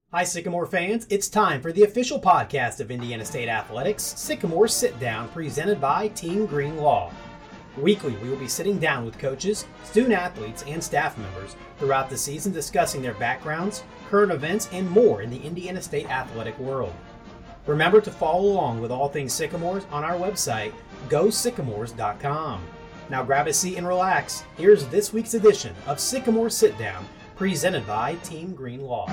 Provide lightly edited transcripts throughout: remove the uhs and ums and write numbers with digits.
Hi, Sycamore fans. It's time for the official podcast of Indiana State Athletics, Sycamore Sit Down, presented by Team Green Law. Weekly, we will be sitting down with coaches, student athletes, and staff members throughout the season discussing their backgrounds, current events, and more in the Indiana State athletic world. Remember to follow along with all things Sycamores on our website, gosycamores.com. Now grab a seat and relax. Here's this week's edition of Sycamore Sit Down, presented by Team Green Law.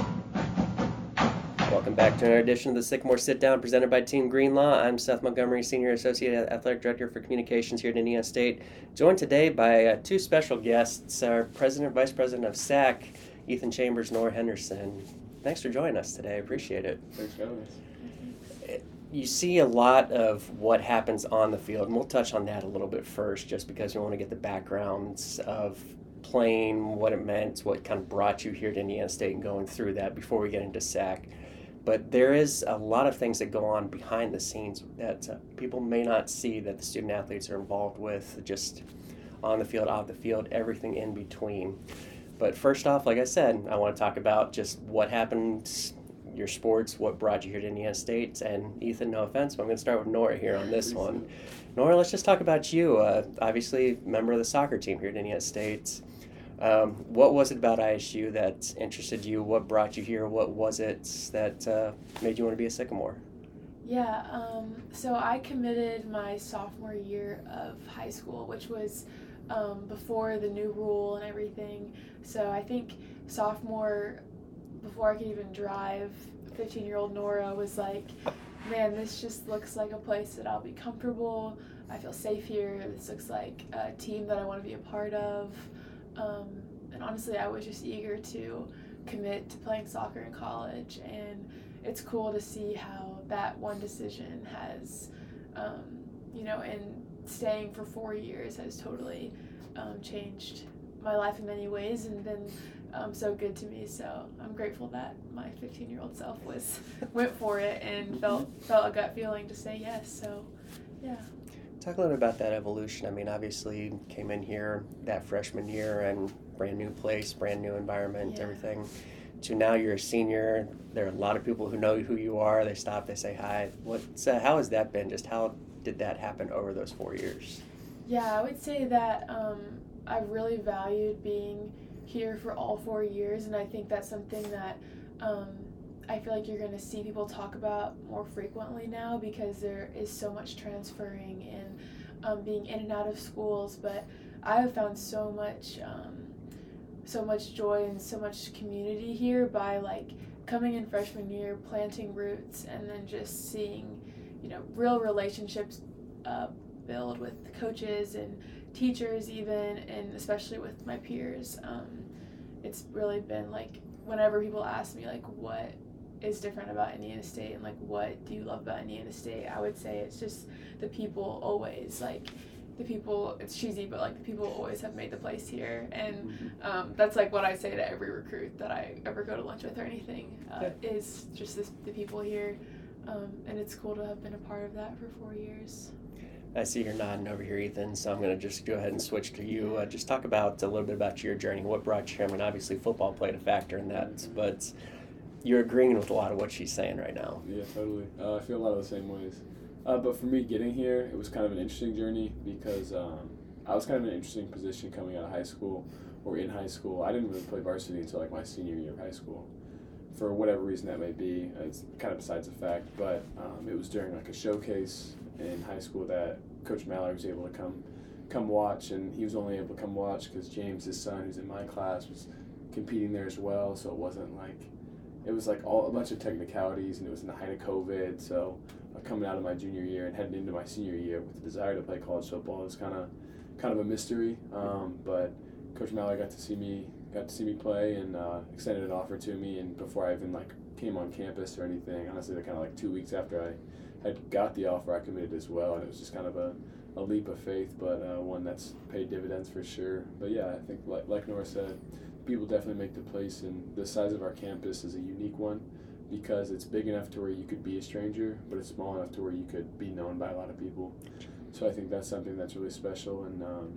Welcome back to another edition of the Sycamore Sit Down presented by Team Green Law. I'm Seth Montgomery, Senior Associate Athletic Director for Communications here at Indiana State. Joined today by two special guests, our President, Vice President of SAC, Ethan Chambers, Nora Henderson. Thanks for joining us today. I appreciate it. Thanks for having us. You see a lot of what happens on the field, and we'll touch on that a little bit first just because we want to get the backgrounds of playing, what it meant, what kind of brought you here to Indiana State and going through that before we get into SAC. But there is a lot of things that go on behind the scenes that people may not see that the student athletes are involved with, just on the field, off the field, everything in between. But first off, like I said, I want to talk about just what happened, your sports, what brought you here to Indiana State. And Ethan, no offense, but I'm going to start with Nora here on this one. Nora, let's just talk about you. Obviously, member of the soccer team here at Indiana State. What was it about ISU that interested you? What brought you here? What was it that made you want to be a Sycamore? Yeah, so I committed my sophomore year of high school, which was before the new rule and everything. So I think sophomore, before I could even drive, 15-year-old Nora was like, man, this just looks like a place that I'll be comfortable. I feel safe here. This looks like a team that I want to be a part of. And honestly, I was just eager to commit to playing soccer in college, and it's cool to see how that one decision has, and staying for 4 years has totally changed my life in many ways and been so good to me. So I'm grateful that my 15-year-old self went for it and felt a gut feeling to say yes. So, yeah. Talk a little bit about that evolution. I mean, obviously came in here that freshman year and brand new place, brand new environment, everything. To now you're a senior. There are a lot of people who know who you are. They stop, they say hi. How has that been? Just how did that happen over those 4 years? Yeah, I would say that I've really valued being here for all 4 years, and I think that's something that I feel like you're going to see people talk about more frequently now because there is so much transferring and being in and out of schools. But I have found so much joy and so much community here by coming in freshman year, planting roots, and then just seeing, real relationships build with coaches and teachers even, and especially with my peers. It's really been whenever people ask me what is different about Indiana State and what do you love about Indiana State, I would say it's just the people always, the people, it's cheesy, but the people always have made the place here, and that's what I say to every recruit that I ever go to lunch with or anything, is just the people here, and it's cool to have been a part of that for 4 years. I see you're nodding over here, Ethan, so I'm going to just go ahead and switch to you. Just talk about a little bit about your journey, what brought you here. I mean, obviously football played a factor in that, but you're agreeing with a lot of what she's saying right now. Yeah, totally. I feel a lot of the same ways. But for me, getting here, it was kind of an interesting journey because I was kind of in an interesting position coming out of high school or in high school. I didn't really play varsity until my senior year of high school. For whatever reason that may be, it's kind of besides the fact, but it was during a showcase in high school that Coach Mallory was able to come watch, and he was only able to come watch because James, his son, who's in my class, was competing there as well, so it wasn't it was a bunch of technicalities, and it was in the height of COVID, so coming out of my junior year and heading into my senior year with the desire to play college football is kind of a mystery, but Coach Mallory got to see me play and extended an offer to me, and before I even came on campus or anything, honestly, 2 weeks after I had got the offer, I committed as well, and it was just kind of a leap of faith, but one that's paid dividends for sure. But yeah, I think like Nora said, people definitely make the place, and the size of our campus is a unique one because it's big enough to where you could be a stranger, but it's small enough to where you could be known by a lot of people. So I think that's something that's really special, and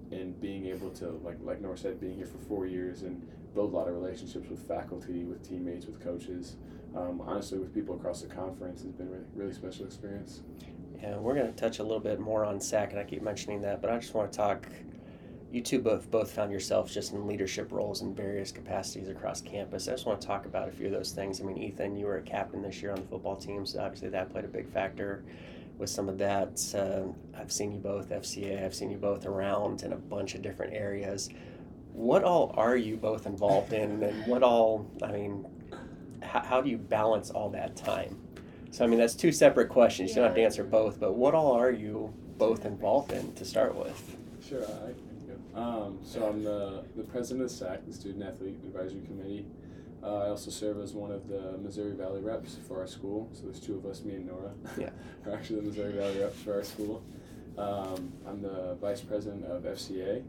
and being able to, like Nora said, being here for 4 years and build a lot of relationships with faculty, with teammates, with coaches, honestly with people across the conference has been a really special experience. Yeah, we're going to touch a little bit more on SAC, and I keep mentioning that, but I just want to talk, you two both found yourselves just in leadership roles in various capacities across campus. I just want to talk about a few of those things. I mean, Ethan, you were a captain this year on the football team, so obviously that played a big factor with some of that. I've seen you both FCA, I've seen you both around in a bunch of different areas. What all are you both involved in, and what all, I mean, how do you balance all that time? So, I mean, that's two separate questions. You don't have to answer both, but what all are you both involved in to start with? Sure, I can go. So I'm the president of SAC, the Student Athlete Advisory Committee. I also serve as one of the Missouri Valley reps for our school. So there's two of us, me and Nora, are actually the Missouri Valley reps for our school. I'm the vice president of FCA.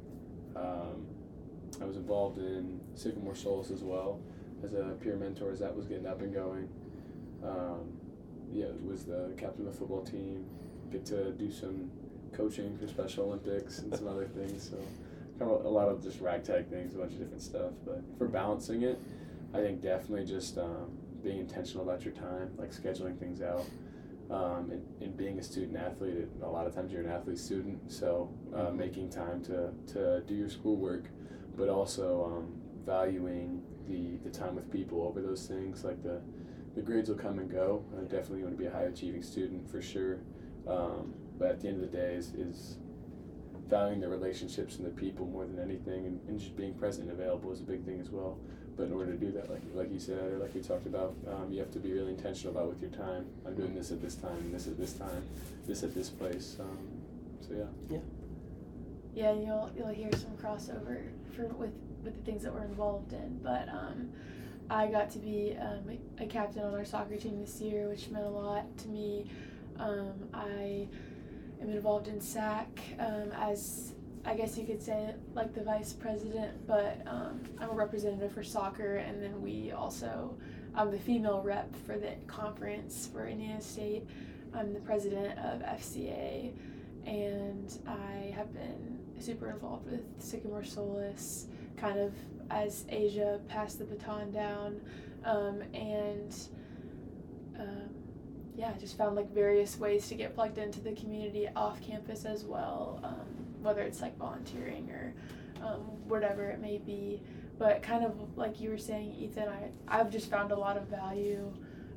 I was involved in Sycamore Solace as well as a peer mentor as that was getting up and going. Was the captain of the football team. Get to do some coaching for Special Olympics and some other things. So kind of a lot of just ragtag things, a bunch of different stuff. But for balancing it, I think definitely just being intentional about your time, like scheduling things out. And being a student athlete, a lot of times you're an athlete student, so making time to do your schoolwork, but also valuing the time with people over those things. Like the grades will come and go. I definitely want to be a high achieving student for sure. But at the end of the day is valuing the relationships and the people more than anything, and just being present and available is a big thing as well. But in order to do that, like you said, or like we talked about, you have to be really intentional about with your time. I'm doing this at this time, and this at this time, this at this place. Yeah, and you'll hear some crossover with the things that we're involved in. But I got to be a captain on our soccer team this year, which meant a lot to me. I am involved in SAC as, I guess you could say, like the vice president, but I'm a representative for soccer, and then I'm the female rep for the conference for Indiana State. I'm the president of FCA, and I have been super involved with Sycamore Solace, kind of as Asia passed the baton down, just found like various ways to get plugged into the community off campus as well, whether it's like volunteering or whatever it may be. But kind of like you were saying, Ethan, I've just found a lot of value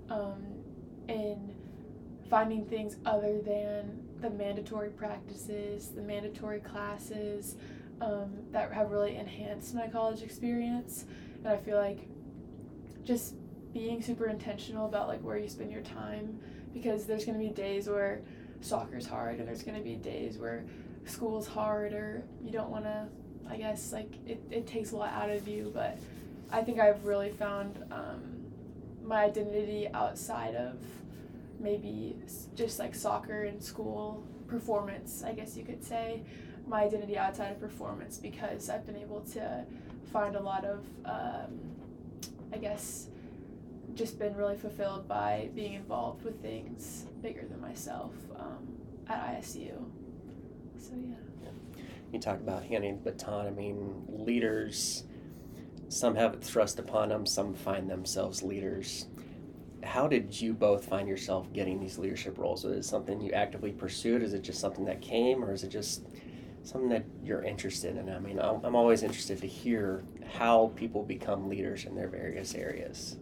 in finding things other than the mandatory practices, the mandatory classes that have really enhanced my college experience. And I feel like just being super intentional about like where you spend your time, because there's going to be days where soccer's hard, and there's going to be days where school's hard, or you don't want to, I guess, like it takes a lot out of you. But I think I've really found my identity outside of maybe just like soccer and school performance, I guess you could say, my identity outside of performance, because I've been able to find a lot of, I guess, just been really fulfilled by being involved with things bigger than myself at ISU. So yeah. You talk about handing the baton. I mean, leaders, some have it thrust upon them, some find themselves leaders. How did you both find yourself getting these leadership roles? Was it something you actively pursued? Is it just something that came, or is it just something that you're interested in? I mean, I'm always interested to hear how people become leaders in their various areas.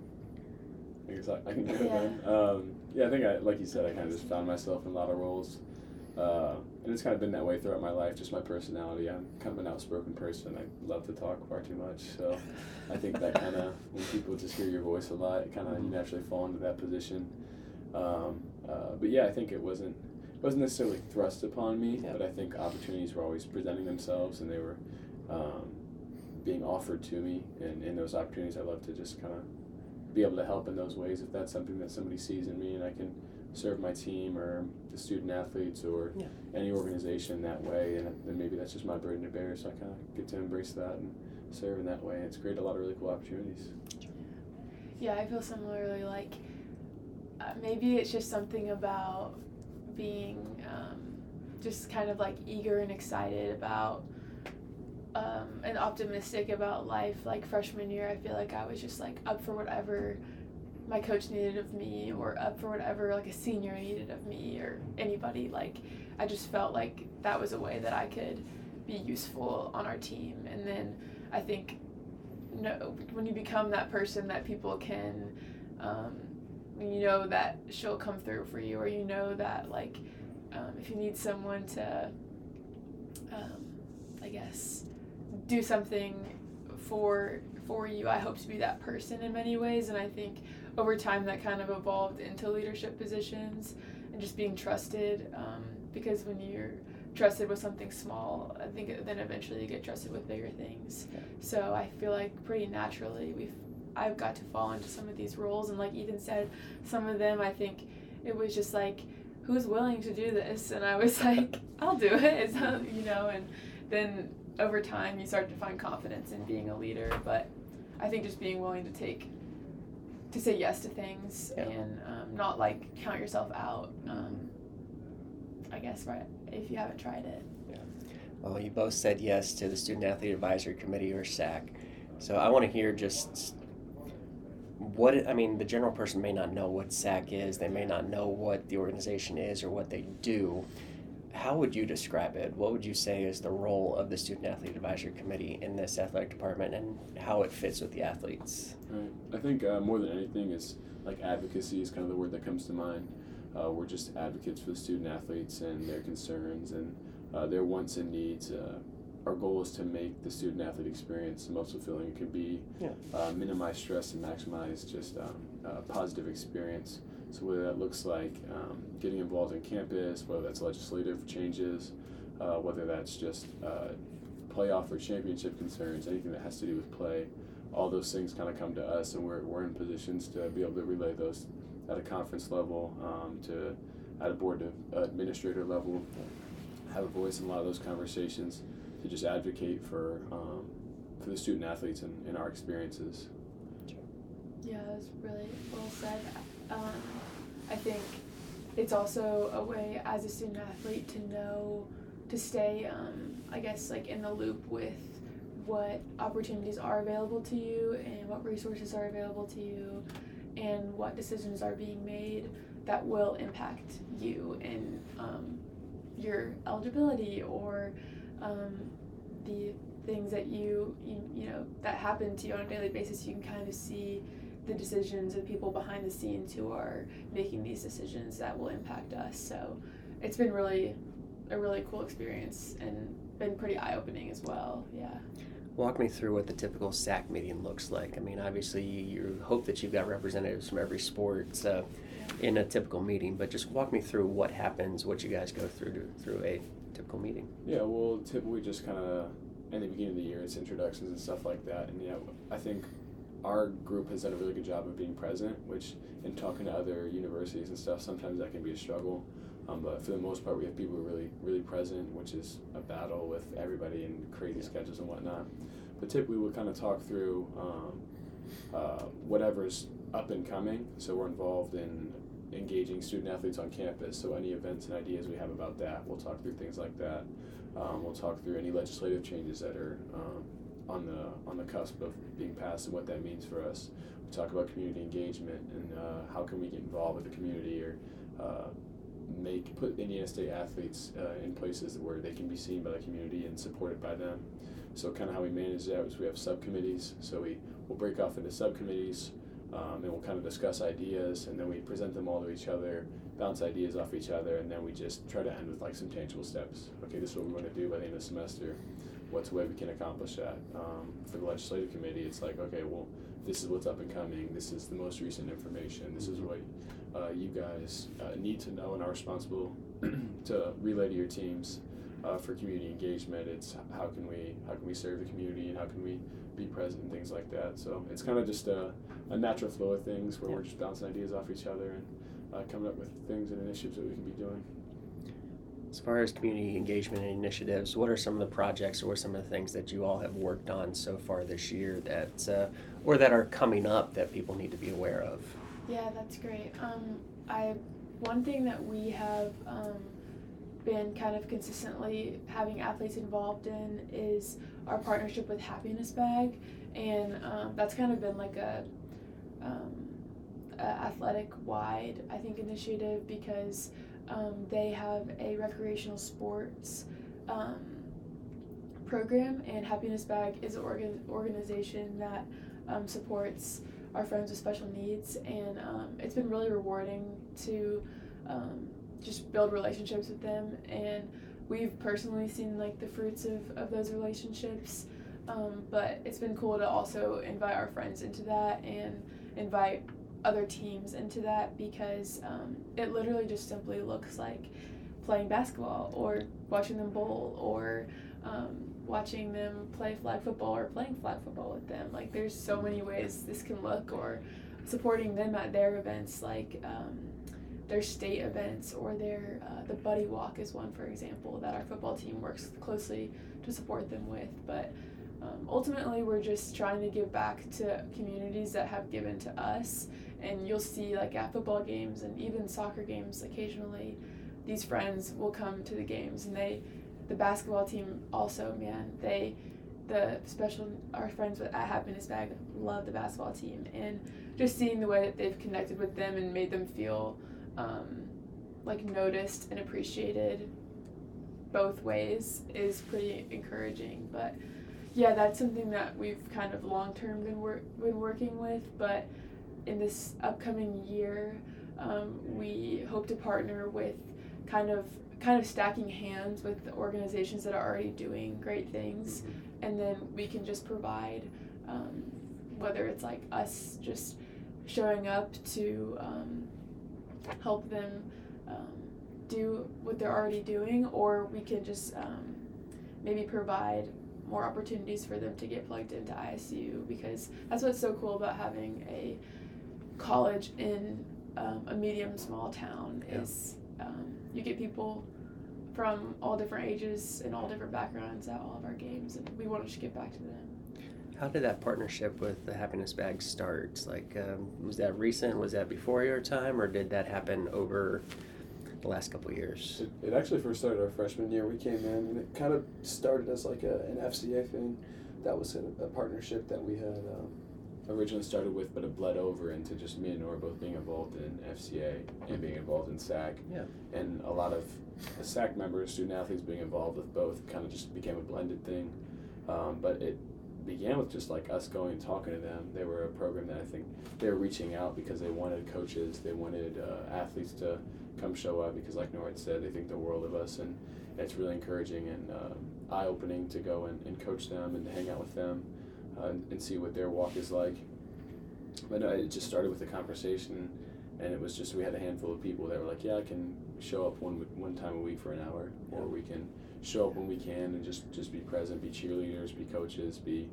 I can do it then. I think like you said, I kind of just found myself in a lot of roles. And it's kind of been that way throughout my life, just my personality. I'm kind of an outspoken person. I love to talk far too much. So I think that kind of, when people just hear your voice a lot, it kind of, you naturally fall into that position. But yeah, I think it wasn't necessarily thrust upon me, but I think opportunities were always presenting themselves, and they were being offered to me. And in those opportunities, I love to just kind of be able to help in those ways if that's something that somebody sees in me, and I can serve my team or the student athletes or any organization that way, and then maybe that's just my burden to bear, so I kind of get to embrace that and serve in that way. It's created a lot of really cool opportunities. Yeah, I feel similarly, like maybe it's just something about being just kind of like eager and excited about and optimistic about life. Like freshman year, I feel like I was just like up for whatever my coach needed of me, or up for whatever like a senior needed of me, or anybody. Like I just felt like that was a way that I could be useful on our team. And then I think when you become that person that people can, that she'll come through for you, or that like if you need someone to I guess do something for you, I hope to be that person in many ways. And I think over time that kind of evolved into leadership positions and just being trusted, because when you're trusted with something small, I think then eventually you get trusted with bigger things. Yeah. So I feel like pretty naturally I've got to fall into some of these roles, and like Ethan said, some of them I think it was just like, who's willing to do this? And I was like, I'll do it. So, and then over time you start to find confidence in being a leader. But I think just being willing to say yes to things, yeah. and not like count yourself out, I guess, right, if you haven't tried it. Yeah. Well, you both said yes to the Student Athlete Advisory Committee, or SAC. So I want to hear just the general person may not know what SAC is. They may not know what the organization is or what they do. How would you describe it? What would you say is the role of the Student Athlete Advisory Committee in this athletic department, and how it fits with the athletes? Right. I think more than anything, it's like advocacy is kind of the word that comes to mind. We're just advocates for the student athletes and their concerns and their wants and needs. Our goal is to make the student athlete experience the most fulfilling it can be, minimize stress and maximize just a positive experience. So whether that looks like getting involved in campus, whether that's legislative changes, whether that's just playoff or championship concerns, anything that has to do with play, all those things kind of come to us, and we're in positions to be able to relay those at a conference level, at a board administrator level, have a voice in a lot of those conversations, to just advocate for the student athletes and our experiences. Yeah, that was really well said. I think it's also a way as a student athlete to know, to stay, I guess, like in the loop with what opportunities are available to you and what resources are available to you and what decisions are being made that will impact you and your eligibility, or the things that you that happen to you on a daily basis. You can kind of see the decisions of people behind the scenes who are making these decisions that will impact us. So it's been a really cool experience and been pretty eye-opening as well. Yeah. Walk me through what the typical SAC meeting looks like. I mean, obviously you hope that you've got representatives from every sport in a typical meeting, but just walk me through what happens, what you guys go through a typical meeting. Yeah, well, typically just kind of in the beginning of the year, it's introductions and stuff like that. And I think our group has done a really good job of being present, which in talking to other universities and stuff, sometimes that can be a struggle. But for the most part, we have people who are really, really present, which is a battle with everybody and crazy schedules and whatnot. But typically we'll kind of talk through whatever's up and coming. So we're involved in engaging student athletes on campus. So any events and ideas we have about that, we'll talk through things like that. We'll talk through any legislative changes that are on the cusp of being passed and what that means for us. We talk about community engagement and how can we get involved with the community, or put Indiana State athletes in places where they can be seen by the community and supported by them. So kind of how we manage that is we have subcommittees. So we'll break off into subcommittees, and we'll kind of discuss ideas, and then we present them all to each other, bounce ideas off each other, and then we just try to end with like some tangible steps. Okay, this is what we want to do by the end of the semester. What's a way we can accomplish that? For the legislative committee, it's like, okay, well, this is what's up and coming. This is the most recent information. This is what you guys need to know and are responsible to relay to your teams for community engagement. It's how can we serve the community, and how can we be present and things like that. So it's kind of just a natural flow of things where we're just bouncing ideas off each other and coming up with things and initiatives that we can be doing. As far as community engagement and initiatives, what are some of the projects or what are some of the things that you all have worked on so far this year that or that are coming up that people need to be aware of? Yeah, that's great. One thing that we have been kind of consistently having athletes involved in is our partnership with Happiness Bag, and that's kind of been like a athletic-wide, I think, initiative because they have a recreational sports program, and Happiness Bag is an organization that supports our friends with special needs, and it's been really rewarding to just build relationships with them, and we've personally seen like the fruits of those relationships, but it's been cool to also invite our friends into that and invite other teams into that, because it literally just simply looks like playing basketball or watching them bowl or watching them play flag football or playing flag football with them. Like, there's so many ways this can look, or supporting them at their events, like their state events, or their the Buddy Walk is one, for example, that our football team works closely to support them with. But ultimately, we're just trying to give back to communities that have given to us, and you'll see, like, at football games and even soccer games occasionally, these friends will come to the games, and the basketball team also, man, our friends at Happiness Bag love the basketball team, and just seeing the way that they've connected with them and made them feel like noticed and appreciated both ways is pretty encouraging. But yeah, that's something that we've kind of long-term been working with, but in this upcoming year, we hope to partner with kind of stacking hands with the organizations that are already doing great things, and then we can just provide, whether it's like us just showing up to help them do what they're already doing, or we can just maybe provide more opportunities for them to get plugged into ISU, because that's what's so cool about having a college in a medium small town is you get people from all different ages and all different backgrounds at all of our games, and we want to just give back to them. How did that partnership with the Happiness Bag start? Like, was that recent? Was that before your time, or did that happen over the last couple of years? It actually first started our freshman year. We came in, and it kind of started as like an FCA thing. That was a partnership that we had originally started with, but it bled over into just me and Nora both being involved in FCA and being involved in SAC. Yeah. And a lot of the SAC members, student athletes being involved with both, kind of just became a blended thing. But it began with just like us going and talking to them. They were a program that I think they were reaching out because they wanted coaches, they wanted athletes to come show up, because like Nora said, they think the world of us, and it's really encouraging and eye-opening to go and coach them and to hang out with them and see what their walk is like. But it just started with a conversation, and it was just, we had a handful of people that were like, yeah, I can show up one time a week for an hour, or we can show up when we can and just be present, be cheerleaders, be coaches, be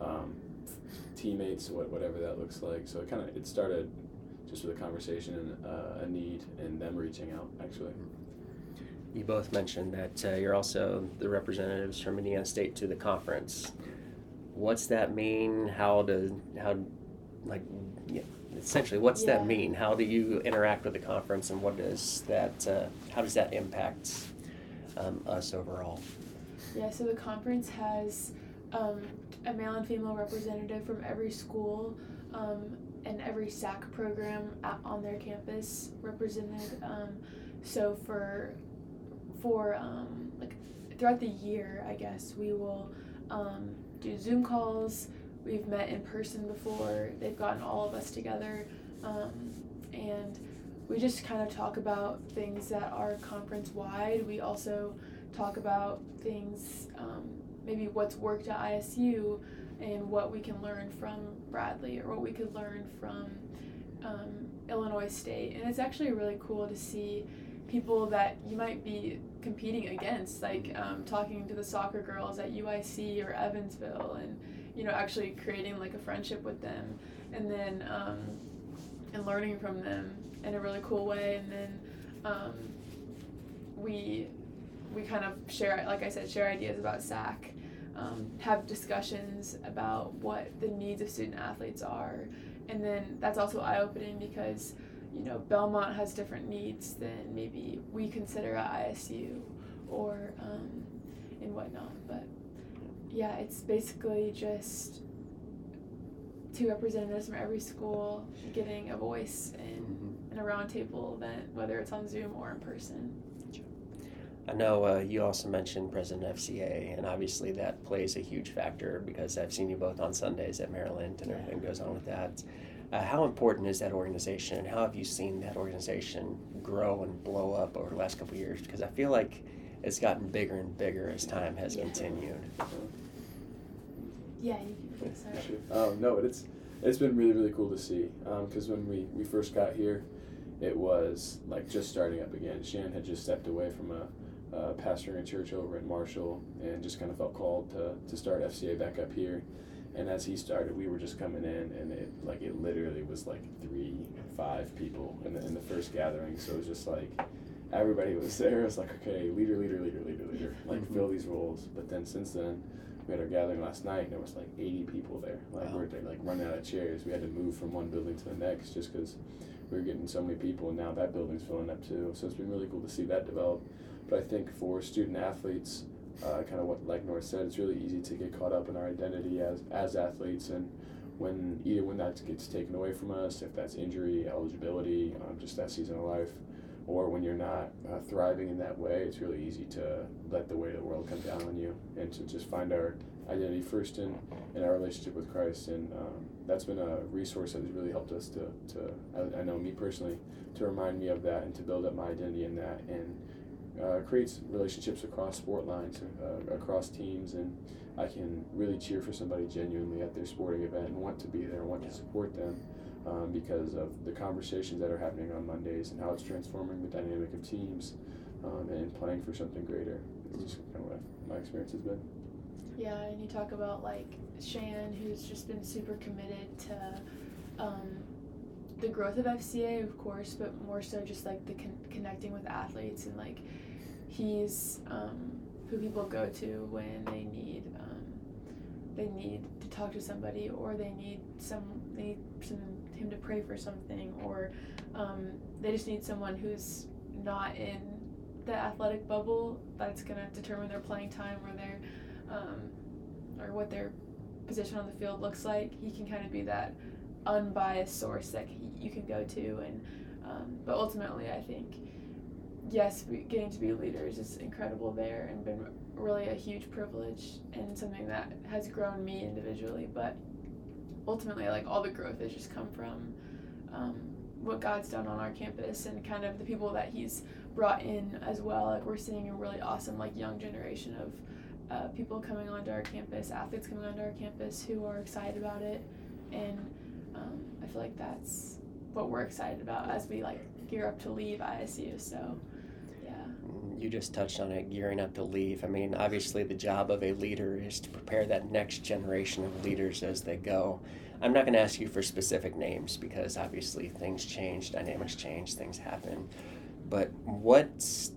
teammates, whatever that looks like. So it started just with a conversation and a need, and them reaching out, actually. You both mentioned that you're also the representatives from Indiana State to the conference. What's that mean? Essentially, what's that mean? How do you interact with the conference, and what does that? How does that impact us overall? Yeah, so the conference has a male and female representative from every school and every SAC program on their campus represented. So for like throughout the year, I guess we will do Zoom calls. We've met in person before. They've gotten all of us together, and we just kind of talk about things that are conference-wide. We also talk about things, maybe what's worked at ISU and what we can learn from Bradley, or what we could learn from Illinois State. And it's actually really cool to see people that you might be competing against, like talking to the soccer girls at UIC or Evansville, and actually creating like a friendship with them, and then and learning from them in a really cool way. And then we kind of share, like I said, share ideas about SAC, have discussions about what the needs of student athletes are, and then that's also eye-opening because Belmont has different needs than maybe we consider at ISU or and whatnot. But yeah, it's basically just 2 representatives from every school getting a voice in a roundtable event, whether it's on Zoom or in person. I know you also mentioned President FCA, and obviously that plays a huge factor because I've seen you both on Sundays at Maryland and everything goes on with that. How important is that organization, and how have you seen that organization grow and blow up over the last couple of years? Because I feel like it's gotten bigger and bigger as time has continued. Yeah, you can start. No, it's been really, really cool to see. Because when we first got here, it was like just starting up again. Shan had just stepped away from pastoring a church over in Marshall and just kind of felt called to start FCA back up here. And as he started, we were just coming in, and it literally was like 3-5 people in the first gathering. So it was just like everybody was there. It was like, okay, leader, like fill these roles. But then since then, we had our gathering last night, and there was like 80 people there. Like we're like running out of chairs. We had to move from one building to the next just because we were getting so many people, and now that building's filling up too. So it's been really cool to see that develop. But I think for student athletes, kind of what like North said, it's really easy to get caught up in our identity as athletes, and when that gets taken away from us, if that's injury, eligibility, just that season of life, or when you're not thriving in that way, it's really easy to let the weight of the world come down on you and to just find our identity first in our relationship with Christ. And that's been a resource that has really helped us I know me personally, to remind me of that and to build up my identity in that, and creates relationships across sport lines, across teams, and I can really cheer for somebody genuinely at their sporting event and want to be there and want to support them because of the conversations that are happening on Mondays and how it's transforming the dynamic of teams and playing for something greater. It's just kind of what my experience has been. Yeah, and you talk about like Shan, who's just been super committed to the growth of FCA, of course, but more so just like the connecting with athletes, and like he's who people go to when they need to talk to somebody, or they need him to pray for something, or they just need someone who's not in the athletic bubble that's gonna determine their playing time or their or what their position on the field looks like. He can kind of be that unbiased source that you can go to, and but ultimately I think yes, getting to be leaders is incredible there and been really a huge privilege and something that has grown me individually, but ultimately like all the growth has just come from what God's done on our campus and kind of the people that he's brought in as well. Like we're seeing a really awesome like young generation of people coming onto our campus, athletes coming onto our campus who are excited about it, and I feel like that's what we're excited about as we like gear up to leave ISU. So yeah. You just touched on it, gearing up to leave. I mean, obviously the job of a leader is to prepare that next generation of leaders as they go. I'm not going to ask you for specific names because obviously things change, dynamics change, things happen. But what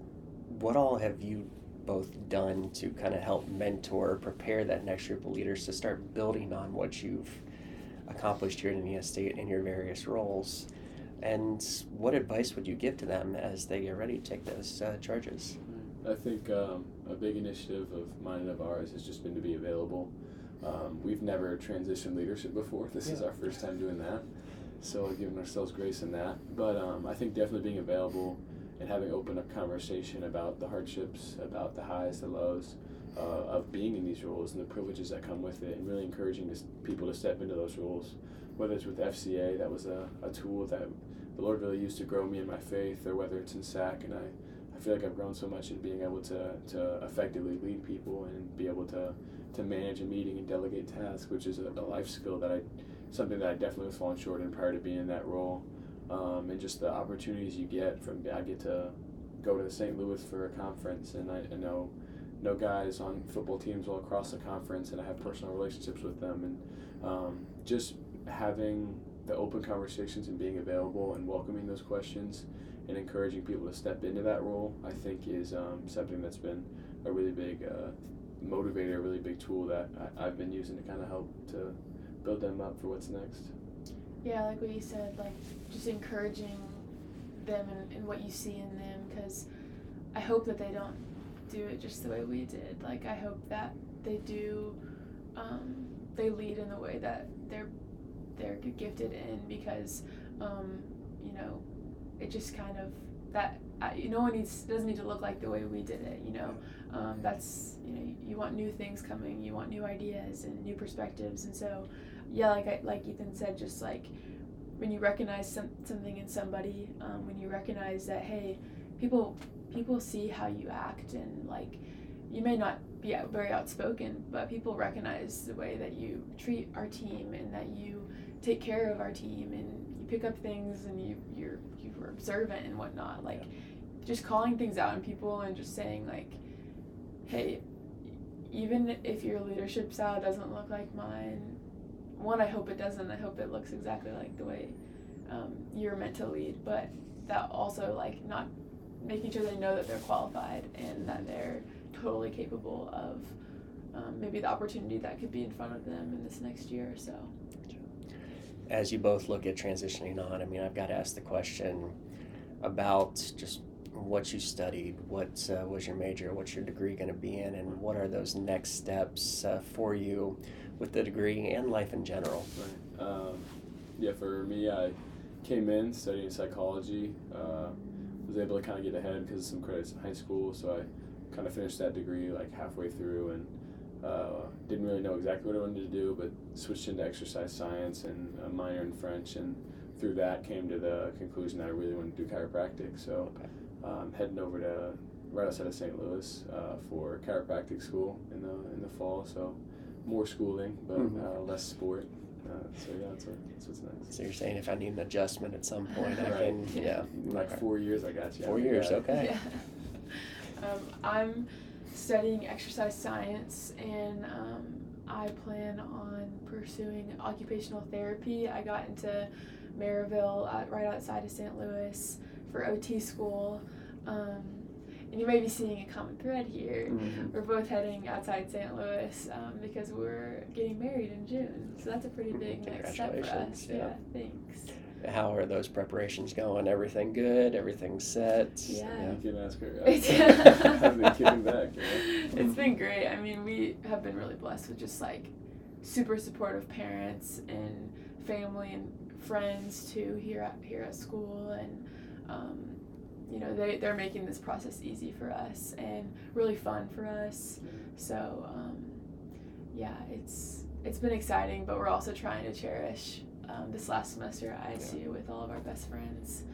all have you both done to kind of help mentor, prepare that next group of leaders to start building on what you've accomplished here at Indiana State in your various roles? And what advice would you give to them as they get ready to take those charges? I think a big initiative of mine and of ours has just been to be available. We've never transitioned leadership before. This is our first time doing that. So giving ourselves grace in that. But I think definitely being available and having open up conversation about the hardships, about the highs, the lows of being in these roles and the privileges that come with it, and really encouraging people to step into those roles. Whether it's with FCA, that was a tool that the Lord really used to grow me in my faith, or whether it's in SAC, and I feel like I've grown so much in being able to effectively lead people and be able to manage a meeting and delegate tasks, which is a life skill something that I definitely was falling short in prior to being in that role. And just the opportunities you get I get to go to St. Louis for a conference, and I know guys on football teams all across the conference, and I have personal relationships with them, and just having the open conversations and being available and welcoming those questions and encouraging people to step into that role, I think is something that's been a really big motivator, a really big tool that I've been using to kind of help to build them up for what's next. Yeah, like what you said, like just encouraging them and what you see in them, because I hope that they don't do it just the way we did. Like I hope that they do, they lead in the way that they're gifted in, because, you know, it just kind of, that, no one doesn't need to look like the way we did it, you know. That's, you know, you want new things coming, you want new ideas and new perspectives, and so, yeah, like Ethan said, just like when you recognize something in somebody, when you recognize that, hey, people see how you act, and like, you may not be very outspoken, but people recognize the way that you treat our team, and that you take care of our team, and you pick up things, and you're observant and whatnot. Like, just calling things out in people and just saying, like, hey, even if your leadership style doesn't look like mine, one, I hope it doesn't. I hope it looks exactly like the way you're meant to lead, but that also, like, not making sure they know that they're qualified and that they're totally capable of maybe the opportunity that could be in front of them in this next year or so. As you both look at transitioning on, I mean, I've got to ask the question about just what you studied, what was your major, what's your degree going to be in, and what are those next steps for you with the degree and life in general? Right. Yeah, for me, I came in studying psychology, was able to kind of get ahead because of some credits in high school, so I kind of finished that degree like halfway through, and didn't really know exactly what I wanted to do, but switched into exercise science and a minor in French, and through that came to the conclusion that I really wanted to do chiropractic. So heading over to right outside of St. Louis for chiropractic school in the fall. So more schooling, but less sport. So yeah, that's what's next. So you're saying if I need an adjustment at some point, I can, Like 4 years, I got you. 4 years, okay. Yeah. I'm studying exercise science, and I plan on pursuing occupational therapy. I got into Maryville, right outside of St. Louis, for OT school. And you may be seeing a common thread here. Mm-hmm. We're both heading outside St. Louis because we're getting married in June. So that's a pretty big next step for us. Yeah, thanks. How are those preparations going? Everything good? Everything set? Yeah. You can ask her. I've been kicking back. It's been great. I mean, we have been really blessed with just like super supportive parents and family and friends too here at school, and you know, they're making this process easy for us and really fun for us. So yeah, it's been exciting, but we're also trying to cherish this last semester at ISU with all of our best friends.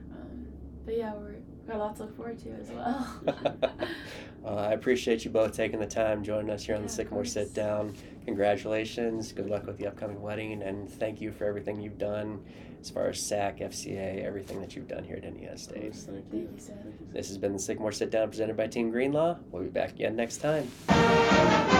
But yeah, we've got lots to look forward to as well. I appreciate you both taking the time, joining us here on the Sycamore Sit Down. Congratulations. Good luck with the upcoming wedding, and thank you for everything you've done as far as SAC, FCA, everything that you've done here at Indiana State. Thank you. Thank you, Seth. This has been the Sycamore Sit Down presented by Team Greenlaw. We'll be back again next time.